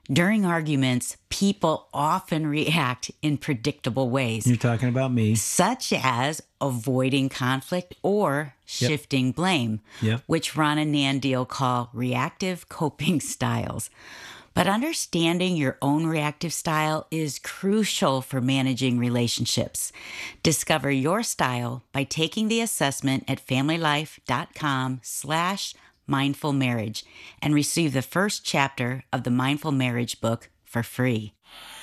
During arguments, people often react in predictable ways. You're talking about me. Such as avoiding conflict or shifting blame, which Ron and Nan Deal call reactive coping styles. But understanding your own reactive style is crucial for managing relationships. Discover your style by taking the assessment at familylife.com/mindful marriage and receive the first chapter of the Mindful Marriage book for free.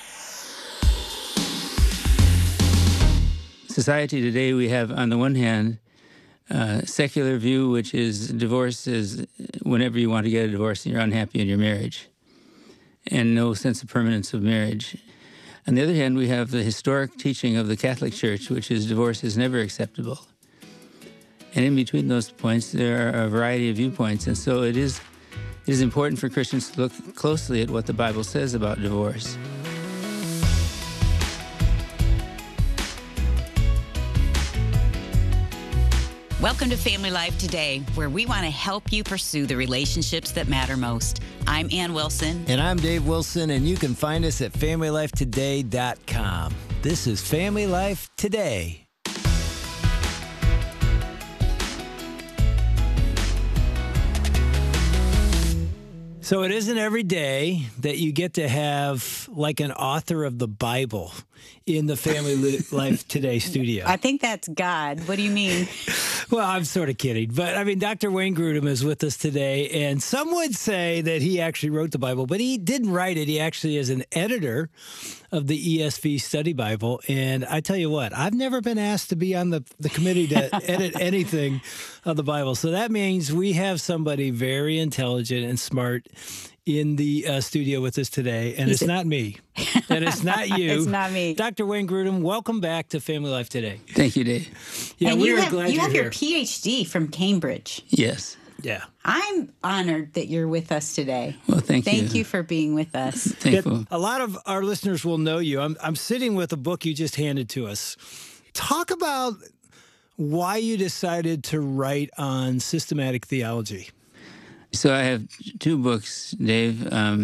Society today, we have, on the one hand, secular view, which is divorce is whenever you want to get a divorce and you're unhappy in your marriage, and no sense of permanence of marriage. On the other hand, we have the historic teaching of the Catholic Church, which is divorce is never acceptable. And in between those points, there are a variety of viewpoints. And so it is important for Christians to look closely at what the Bible says about divorce. Welcome to Family Life Today, where we want to help you pursue the relationships that matter most. I'm Ann Wilson. And I'm Dave Wilson, and you can find us at FamilyLifeToday.com. This is Family Life Today. So it isn't every day that you get to have like an author of the Bible in the Family Life Today studio. I think that's God. What do you mean? Well, I'm sort of kidding. But, I mean, Dr. Wayne Grudem is with us today, and some would say that he actually wrote the Bible, but he didn't write it. He actually is an editor of the ESV Study Bible. And I tell you what, I've never been asked to be on the committee to edit anything of the Bible. So that means we have somebody very intelligent and smart in the studio with us today, and it's not me, and it's not you. It's not me. Dr. Wayne Grudem, welcome back to Family Life Today. Thank you, Dave. Yeah, and we are glad you you're have here. your PhD from Cambridge. Yes. Yeah. I'm honored that you're with us today. Well, thank you. Thank you for being with us. Thankful. A lot of our listeners will know you. I'm sitting with a book you just handed to us. Talk about why you decided to write on systematic theology. So I have two books, Dave.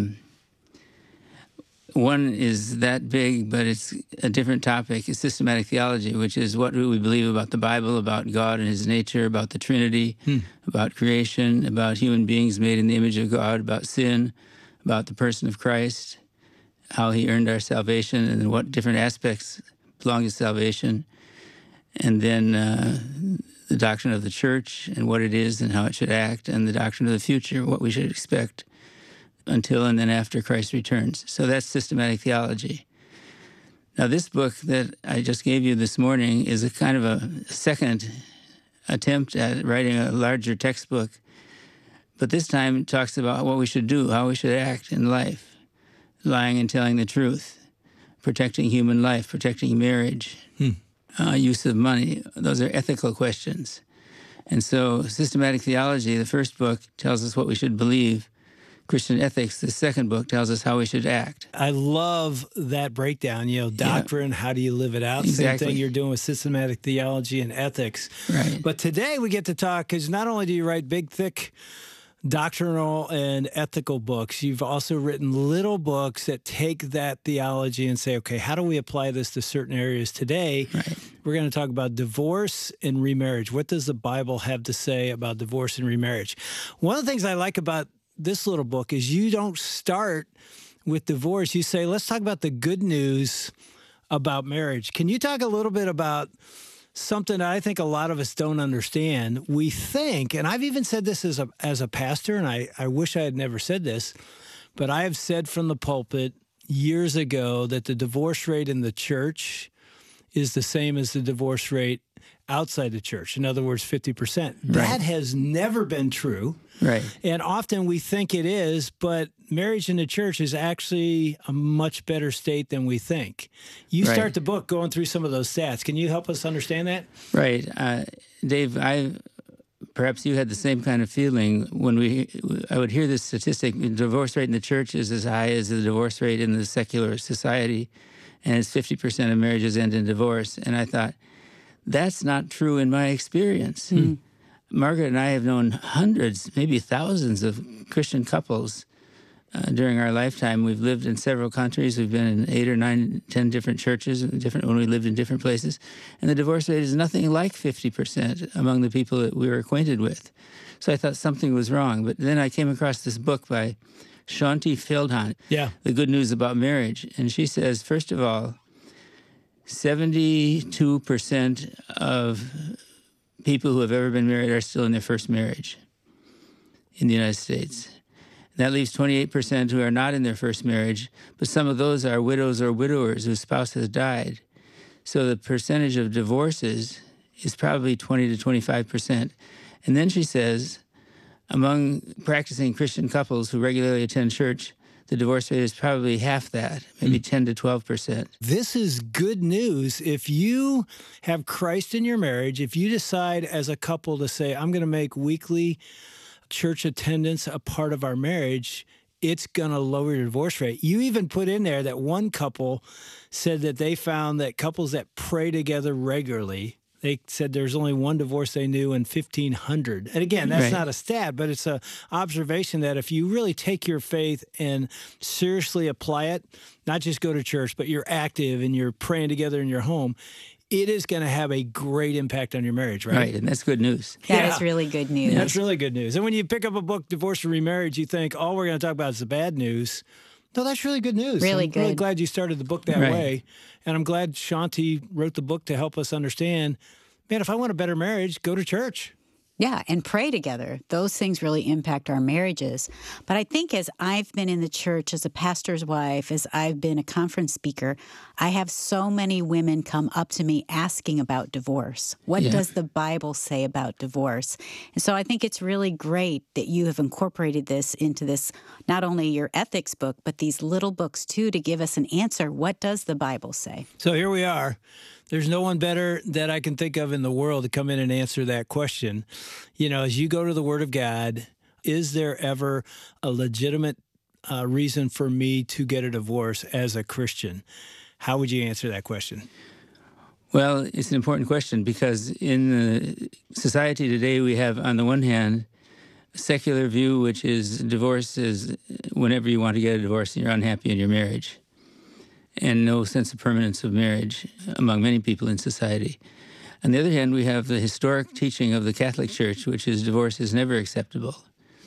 One is that big, but it's a different topic. It's systematic theology, which is what do we believe about the Bible, about God and his nature, about the Trinity, about creation, about human beings made in the image of God, about sin, about the person of Christ, how he earned our salvation, and what different aspects belong to salvation. And then the doctrine of the church and what it is and how it should act, and the doctrine of the future, what we should expect until and then after Christ returns. So that's systematic theology. Now, this book that I just gave you this morning is a kind of a second attempt at writing a larger textbook, but this time it talks about what we should do, how we should act in life, lying and telling the truth, protecting human life, protecting marriage, use of money. Those are ethical questions. And so systematic theology, the first book, tells us what we should believe. Christian ethics, the second book, tells us how we should act. I love that breakdown, doctrine, how do you live it out? Exactly. Same thing you're doing with systematic theology and ethics. Right. But today we get to talk, because not only do you write big, thick doctrinal and ethical books, you've also written little books that take that theology and say, okay, how do we apply this to certain areas today? Right. We're going to talk about divorce and remarriage. What does the Bible have to say about divorce and remarriage? One of the things I like about this little book is you don't start with divorce. You say, let's talk about the good news about marriage. Can you talk a little bit about something that I think a lot of us don't understand? We think, and I've even said this as a pastor, and I wish I had never said this, but I have said from the pulpit years ago that the divorce rate in the church is the same as the divorce rate outside the church. In other words, 50%. Right. That has never been true. Right. And often we think it is, but marriage in the church is actually a much better state than we think. You Right. start the book going through some of those stats. Can you help us understand that? Right. Dave, perhaps you had the same kind of feeling when I would hear this statistic, the divorce rate in the church is as high as the divorce rate in the secular society, and it's 50% of marriages end in divorce. And I thought, that's not true in my experience. Margaret and I have known hundreds, maybe thousands of Christian couples during our lifetime. We've lived in several countries. We've been in 8 or 9, 10 different churches, when we lived in different places. And the divorce rate is nothing like 50% among the people that we were acquainted with. So I thought something was wrong. But then I came across this book by Shaunti Feldhahn, The Good News About Marriage. And she says, first of all, 72% of people who have ever been married are still in their first marriage in the United States. That leaves 28% who are not in their first marriage, but some of those are widows or widowers whose spouse has died. So the percentage of divorces is probably 20 to 25%. And then she says, among practicing Christian couples who regularly attend church, the divorce rate is probably half that, maybe 10 to 12%. This is good news. If you have Christ in your marriage, if you decide as a couple to say, I'm going to make weekly church attendance a part of our marriage, it's going to lower your divorce rate. You even put in there that one couple said that they found that couples that pray together regularly, they said there's only one divorce they knew in 1,500. And again, that's not a stat, but it's an observation that if you really take your faith and seriously apply it, not just go to church, but you're active and you're praying together in your home, it is going to have a great impact on your marriage, right? Right, and that's good news. That is really good news. Yeah, that's really good news. And when you pick up a book, Divorce and Remarriage, you think, all we're going to talk about is the bad news. No, that's really good news. I'm really glad you started the book that way. And I'm glad Shaunti wrote the book to help us understand, man, if I want a better marriage, go to church. Yeah, and pray together. Those things really impact our marriages. But I think as I've been in the church as a pastor's wife, as I've been a conference speaker, I have so many women come up to me asking about divorce. What does the Bible say about divorce? And so I think it's really great that you have incorporated this into this, not only your ethics book, but these little books too, to give us an answer. What does the Bible say? So here we are. There's no one better that I can think of in the world to come in and answer that question. You know, as you go to the Word of God, is there ever a legitimate reason for me to get a divorce as a Christian? How would you answer that question? Well, it's an important question because in the society today we have, on the one hand, a secular view, which is divorce is whenever you want to get a divorce and you're unhappy in your marriage, and no sense of permanence of marriage among many people in society. On the other hand, we have the historic teaching of the Catholic Church, which is divorce is never acceptable.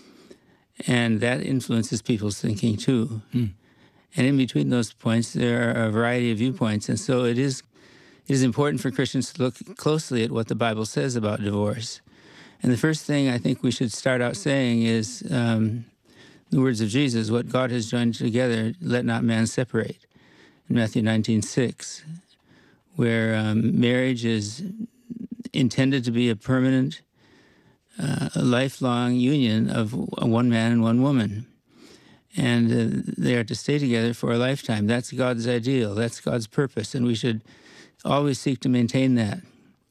And that influences people's thinking too. And in between those points, there are a variety of viewpoints. And so it is important for Christians to look closely at what the Bible says about divorce. And the first thing I think we should start out saying is the words of Jesus, what God has joined together, let not man separate. In Matthew 19:6, where marriage is intended to be a permanent, a lifelong union of one man and one woman. And they are to stay together for a lifetime. That's God's ideal. That's God's purpose. And we should always seek to maintain that.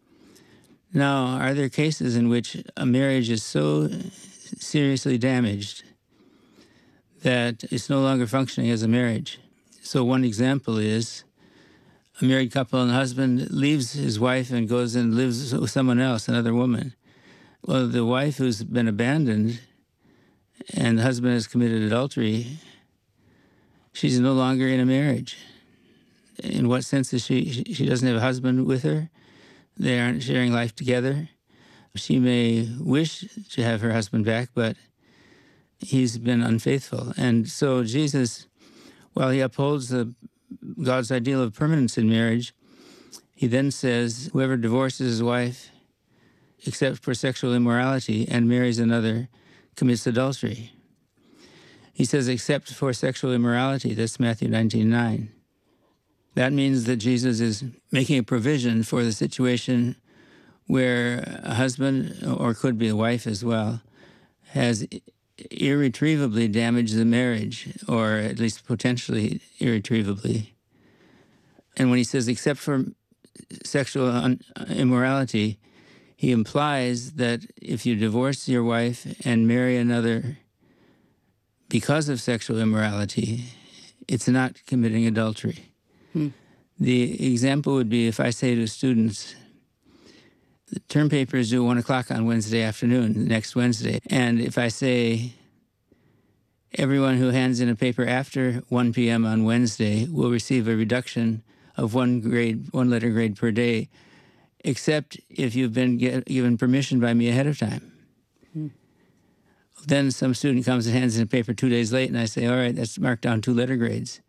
Now, are there cases in which a marriage is so seriously damaged that it's no longer functioning as a marriage? So one example is a married couple and the husband leaves his wife and goes and lives with someone else, another woman. Well, the wife who's been abandoned and the husband has committed adultery, she's no longer in a marriage. In what sense is she doesn't have a husband with her? They aren't sharing life together. She may wish to have her husband back, but he's been unfaithful. And so Jesus, while he upholds God's ideal of permanence in marriage, he then says, whoever divorces his wife except for sexual immorality and marries another commits adultery. He says, except for sexual immorality. That's Matthew 19:9. That means that Jesus is making a provision for the situation where a husband, or could be a wife as well, has irretrievably damaged the marriage, or at least potentially irretrievably. And when he says except for sexual immorality, he implies that if you divorce your wife and marry another because of sexual immorality, it's not committing adultery. The example would be if I say to students, the term paper is due 1 o'clock on Wednesday afternoon, next Wednesday. And if I say, everyone who hands in a paper after 1 p.m. on Wednesday will receive a reduction of one letter grade per day, except if you've been given permission by me ahead of time. Then some student comes and hands in a paper 2 days late, and I say, all right, that's marked down 2 letter grades.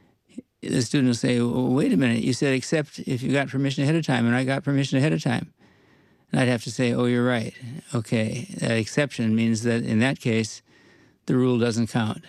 The student will say, well, wait a minute, you said except if you got permission ahead of time, and I got permission ahead of time. And I'd have to say, oh, you're right. Okay, that exception means that in that case, the rule doesn't count.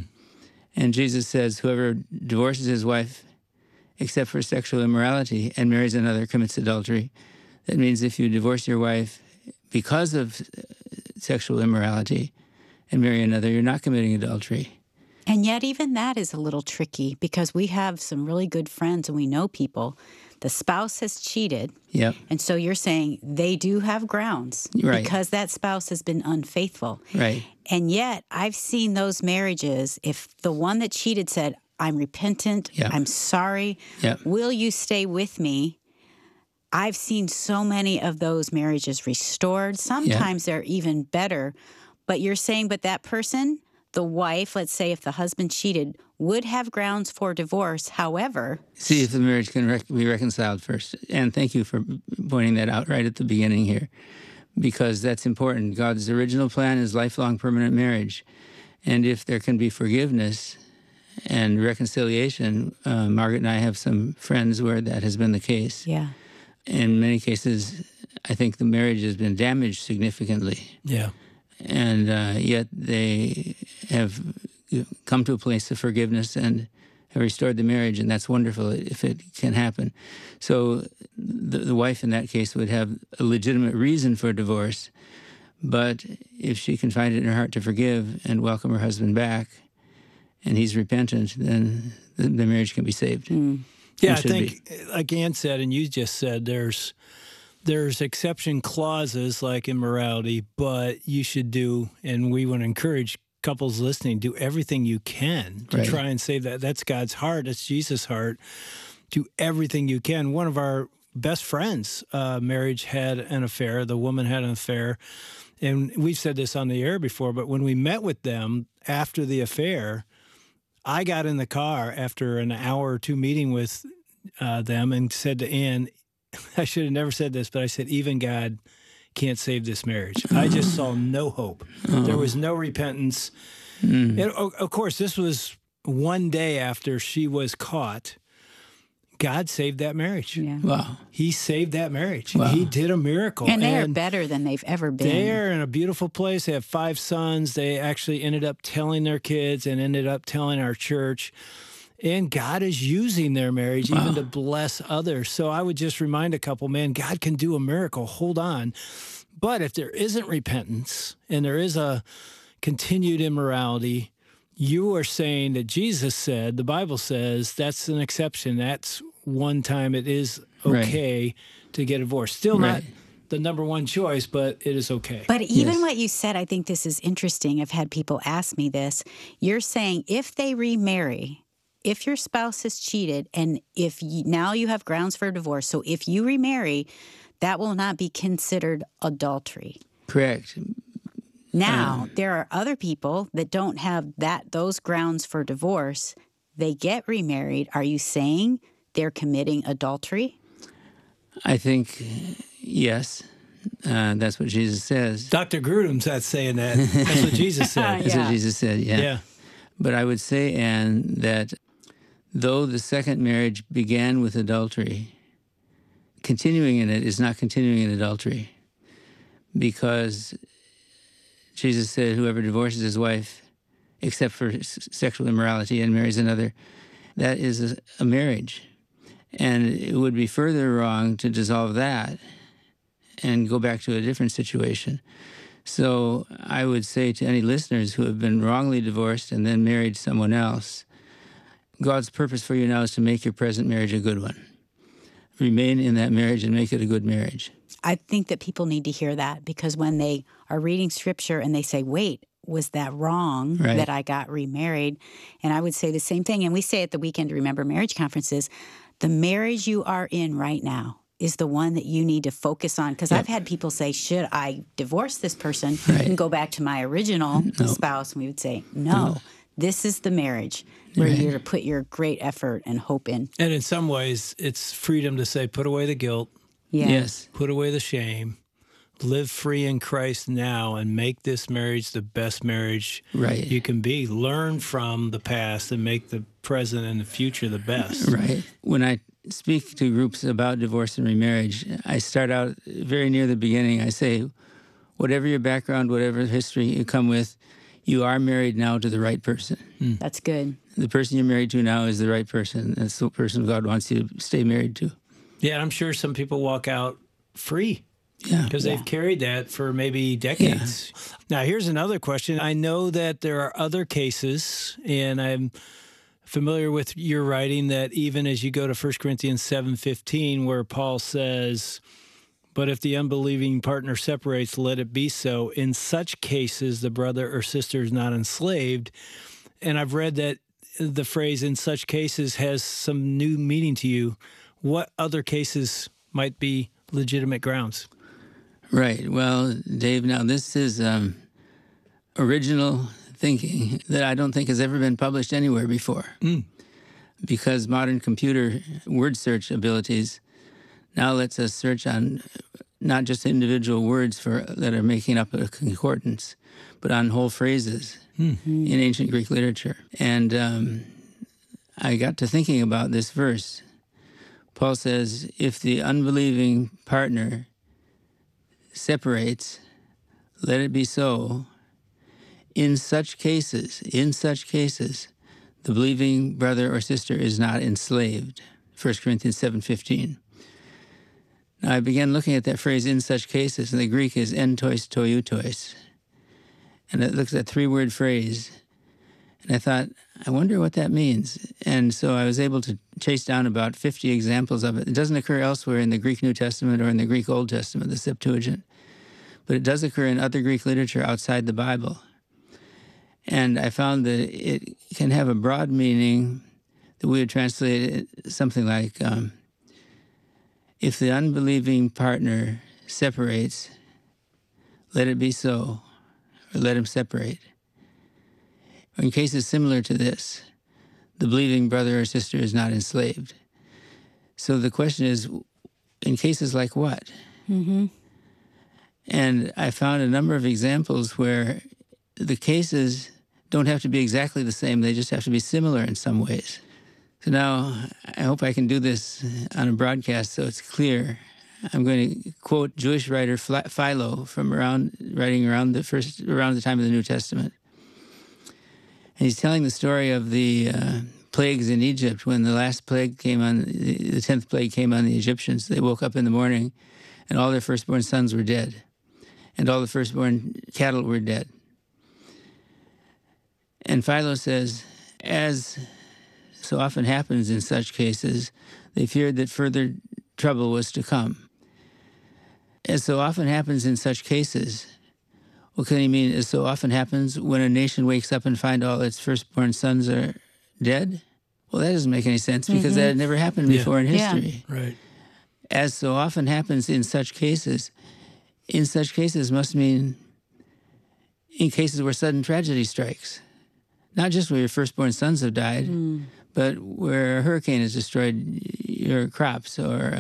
And Jesus says, whoever divorces his wife except for sexual immorality and marries another commits adultery. That means if you divorce your wife because of sexual immorality and marry another, you're not committing adultery. And yet even that is a little tricky because we have some really good friends and we know people. The spouse has cheated. Yep. And so you're saying they do have grounds because that spouse has been unfaithful. Right. And yet I've seen those marriages, if the one that cheated said, I'm repentant, I'm sorry, will you stay with me? I've seen so many of those marriages restored. Sometimes they're even better. But you're saying, but that person, the wife, let's say if the husband cheated, would have grounds for divorce. However, see if the marriage can be reconciled first. And thank you for pointing that out right at the beginning here, because that's important. God's original plan is lifelong permanent marriage. And if there can be forgiveness and reconciliation, Margaret and I have some friends where that has been the case. Yeah. In many cases, I think the marriage has been damaged significantly. Yeah. And yet they have come to a place of forgiveness and have restored the marriage, and that's wonderful if it can happen. So the wife in that case would have a legitimate reason for divorce, but if she can find it in her heart to forgive and welcome her husband back, and he's repentant, then the marriage can be saved. Yeah, I think, like Ann said, and you just said, there's exception clauses like immorality, but you should do, and we want to encourage couples listening, do everything you can to try and save that. That's God's heart. That's Jesus' heart. Do everything you can. One of our best friends' marriage had an affair. The woman had an affair. And we've said this on the air before, but when we met with them after the affair, I got in the car after an hour or two meeting with them and said to Ann, I should have never said this, but I said, even God can't save this marriage. I just saw no hope. There was no repentance. And of course, this was one day after she was caught. God saved that marriage. Yeah. Wow. He saved that marriage. Wow. He did a miracle. And they are better than they've ever been. They're in a beautiful place. They have 5 sons. They actually ended up telling their kids and ended up telling our church. And God is using their marriage even to bless others. So I would just remind a couple, man, God can do a miracle. Hold on. But if there isn't repentance and there is a continued immorality, you are saying that Jesus said, the Bible says, that's an exception. That's one time it is okay to get a divorce. Still not the number one choice, but it is okay. But even what you said, I think this is interesting. I've had people ask me this. You're saying if they remarry, if your spouse has cheated, and if now you have grounds for divorce, so if you remarry, that will not be considered adultery. Correct. Now, there are other people that don't have those grounds for divorce. They get remarried. Are you saying they're committing adultery? I think, yes. That's what Jesus says. Dr. Grudem's not saying that. That's what Jesus said. That's what Jesus said, yeah. But I would say, Ann, that though the second marriage began with adultery, continuing in it is not continuing in adultery, because Jesus said, whoever divorces his wife, except for sexual immorality, and marries another, that is a marriage. And it would be further wrong to dissolve that and go back to a different situation. So I would say to any listeners who have been wrongly divorced and then married someone else, God's purpose for you now is to make your present marriage a good one. Remain in that marriage and make it a good marriage. I think that people need to hear that, because when they are reading Scripture and they say, wait, was that wrong that I got remarried? And I would say the same thing. And we say at the Weekend to Remember marriage conferences, the marriage you are in right now is the one that you need to focus on. Because I've had people say, should I divorce this person and go back to my original spouse? And we would say, no. This is the marriage where you're to put your great effort and hope in. And in some ways, it's freedom to say, put away the guilt. Yes. Put away the shame. Live free in Christ now and make this marriage the best marriage you can be. Learn from the past and make the present and the future the best. Right. When I speak to groups about divorce and remarriage, I start out very near the beginning. I say, whatever your background, whatever history you come with, you are married now to the right person. That's good. The person you're married to now is the right person. That's the person God wants you to stay married to. Yeah, I'm sure some people walk out free. Yeah. Because they've carried that for maybe decades. Yeah. Now, here's another question. I know that there are other cases, and I'm familiar with your writing that even as you go to 1 Corinthians 7:15, where Paul says, but if the unbelieving partner separates, let it be so. In such cases, the brother or sister is not enslaved. And I've read that the phrase in such cases has some new meaning to you. What other cases might be legitimate grounds? Right. Well, Dave, now this is original thinking that I don't think has ever been published anywhere before. Because modern computer word search abilities now lets us search on not just individual words that are making up a concordance, but on whole phrases in ancient Greek literature. And I got to thinking about this verse. Paul says, if the unbelieving partner separates, let it be so. In such cases, the believing brother or sister is not enslaved. 1 Corinthians 7:15. Now I began looking at that phrase, in such cases, and the Greek is entois toiutois. And it looks at a 3-word phrase. And I thought, I wonder what that means. And so I was able to chase down about 50 examples of it. It doesn't occur elsewhere in the Greek New Testament or in the Greek Old Testament, the Septuagint. But it does occur in other Greek literature outside the Bible. And I found that it can have a broad meaning that we would translate it something like, if the unbelieving partner separates, let it be so, or let him separate. Or in cases similar to this, the believing brother or sister is not enslaved. So the question is, in cases like what? And I found a number of examples where the cases don't have to be exactly the same. They just have to be similar in some ways. So now I hope I can do this on a broadcast so it's clear. I'm going to quote Jewish writer Philo from writing around the time of the New Testament. And he's telling the story of the plagues in Egypt. When the last plague came on, the 10th plague came on the Egyptians, they woke up in the morning and all their firstborn sons were dead. And all the firstborn cattle were dead. And Philo says, as so often happens in such cases, they feared that further trouble was to come. As so often happens in such cases, what can he mean? As so often happens when a nation wakes up and finds all its firstborn sons are dead? Well, that doesn't make any sense because that had never happened before in history. Yeah. Right. As so often happens in such cases must mean in cases where sudden tragedy strikes. Not just where your firstborn sons have died, but where a hurricane has destroyed your crops or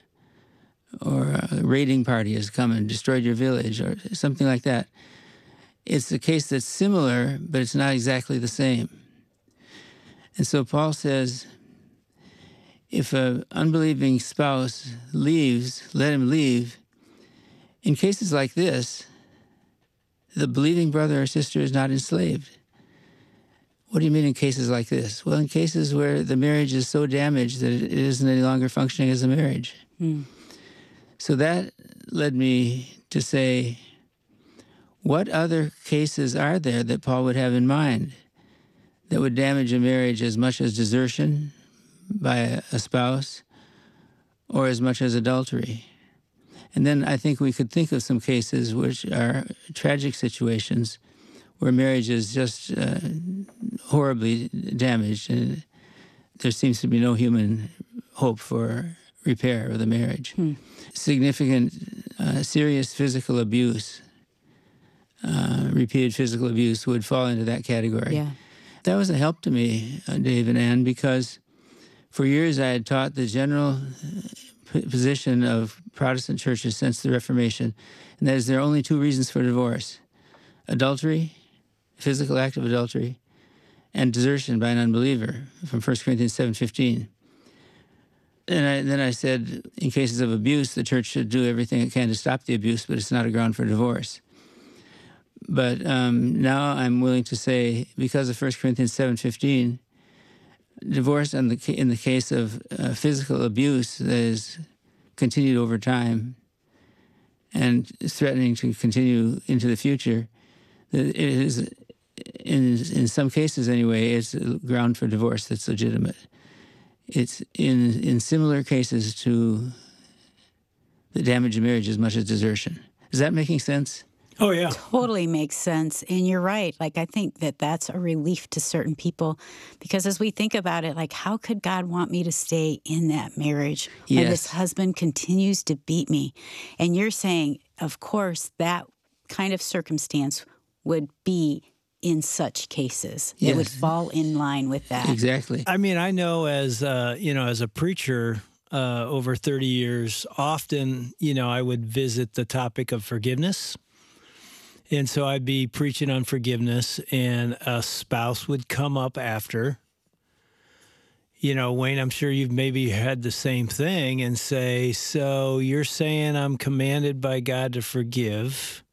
a raiding party has come and destroyed your village or something like that. It's a case that's similar, but it's not exactly the same. And so Paul says, if an unbelieving spouse leaves, let him leave. In cases like this, the believing brother or sister is not enslaved. What do you mean in cases like this? Well, in cases where the marriage is so damaged that it isn't any longer functioning as a marriage. So that led me to say, what other cases are there that Paul would have in mind that would damage a marriage as much as desertion by a spouse or as much as adultery? And then I think we could think of some cases which are tragic situations where marriage is just horribly damaged and there seems to be no human hope for repair of the marriage. Significant, serious physical abuse, repeated physical abuse would fall into that category. Yeah. That was a help to me, Dave and Ann, because for years I had taught the general position of Protestant churches since the Reformation, and that is there are only two reasons for divorce: adultery, physical act of adultery, and desertion by an unbeliever, from 1 Corinthians 7:15. And then I said, in cases of abuse, the church should do everything it can to stop the abuse, but it's not a ground for divorce. But now I'm willing to say, because of 1 Corinthians 7:15, divorce in the case of physical abuse that is continued over time and threatening to continue into the future, it is, in some cases anyway, it's a ground for divorce that's legitimate. It's in similar cases to the damage of marriage as much as desertion. Is that making sense? Oh, yeah. Totally makes sense. And you're right. Like, I think that that's a relief to certain people, because as we think about it, like, how could God want me to stay in that marriage when this husband continues to beat me? And you're saying, of course, that kind of circumstance would be in such cases. It would fall in line with that. Exactly. I mean, I know as a preacher over 30 years, often, I would visit the topic of forgiveness. And so I'd be preaching on forgiveness, and a spouse would come up after. Wayne, I'm sure you've maybe had the same thing, and say, so you're saying I'm commanded by God to forgive.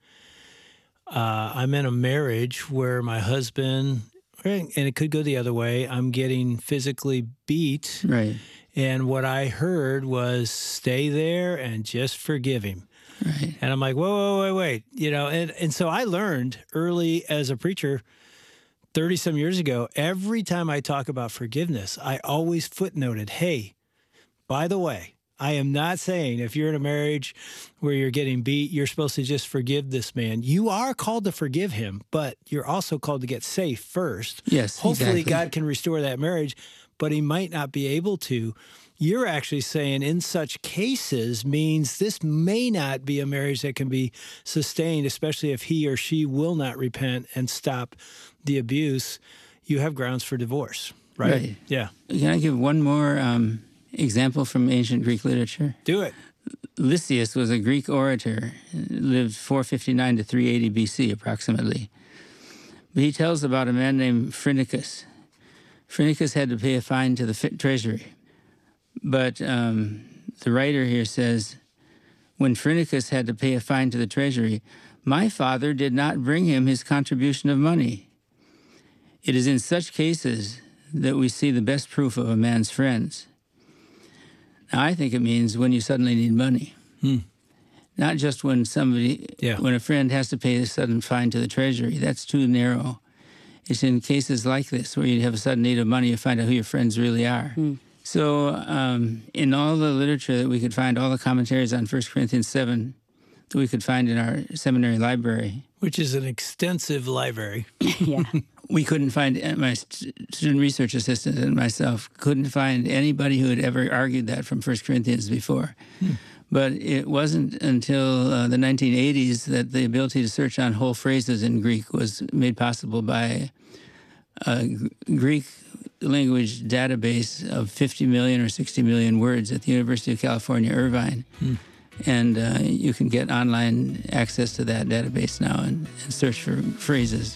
I'm in a marriage where my husband, and it could go the other way, I'm getting physically beat. Right. And what I heard was, stay there and just forgive him. Right. And I'm like, whoa, wait. And so I learned early as a preacher 30-some years ago, every time I talk about forgiveness, I always footnoted, hey, by the way, I am not saying if you're in a marriage where you're getting beat, you're supposed to just forgive this man. You are called to forgive him, but you're also called to get safe first. Yes, hopefully exactly. God can restore that marriage, but he might not be able to. You're actually saying in such cases means this may not be a marriage that can be sustained, especially if he or she will not repent and stop the abuse. You have grounds for divorce, right? Yeah. Can I give one more example from ancient Greek literature? Do it. Lysias was a Greek orator, lived 459 to 380 BC approximately. But he tells about a man named Phrynichus. Phrynichus had to pay a fine to the treasury. But the writer here says, when Phrynichus had to pay a fine to the treasury, my father did not bring him his contribution of money. It is in such cases that we see the best proof of a man's friends. Now, I think it means when you suddenly need money. Not just when when a friend has to pay a sudden fine to the treasury. That's too narrow. It's in cases like this where you have a sudden need of money, you find out who your friends really are. So in all the literature that we could find, all the commentaries on 1 Corinthians 7 that we could find in our seminary library. Which is an extensive library. Yeah. We couldn't find, my student research assistant and myself couldn't find anybody who had ever argued that from 1 Corinthians before. But it wasn't until the 1980s that the ability to search on whole phrases in Greek was made possible by a Greek language database of 50 million or 60 million words at the University of California, Irvine. And you can get online access to that database now and search for phrases.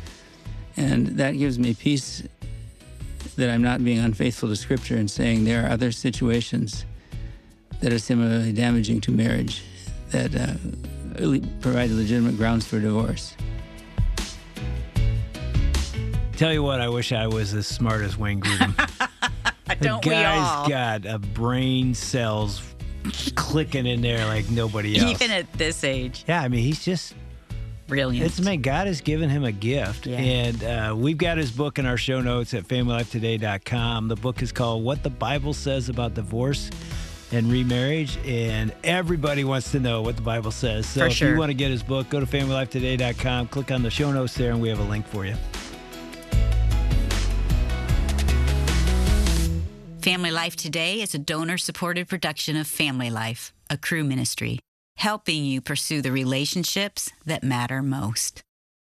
And that gives me peace that I'm not being unfaithful to Scripture and saying there are other situations that are similarly damaging to marriage that provide legitimate grounds for divorce. Tell you what, I wish I was as smart as Wayne Grudem. Don't we all? The guy's got a brain cells clicking in there like nobody else. Even at this age. Yeah, I mean, he's just brilliant. It's man, God has given him a gift. Yeah. And we've got his book in our show notes at familylifetoday.com. The book is called What the Bible Says About Divorce and Remarriage, and everybody wants to know what the Bible says. So if you want to get his book, go to familylifetoday.com, click on the show notes there, and we have a link for you. Family Life Today is a donor-supported production of Family Life, a Cru ministry, helping you pursue the relationships that matter most.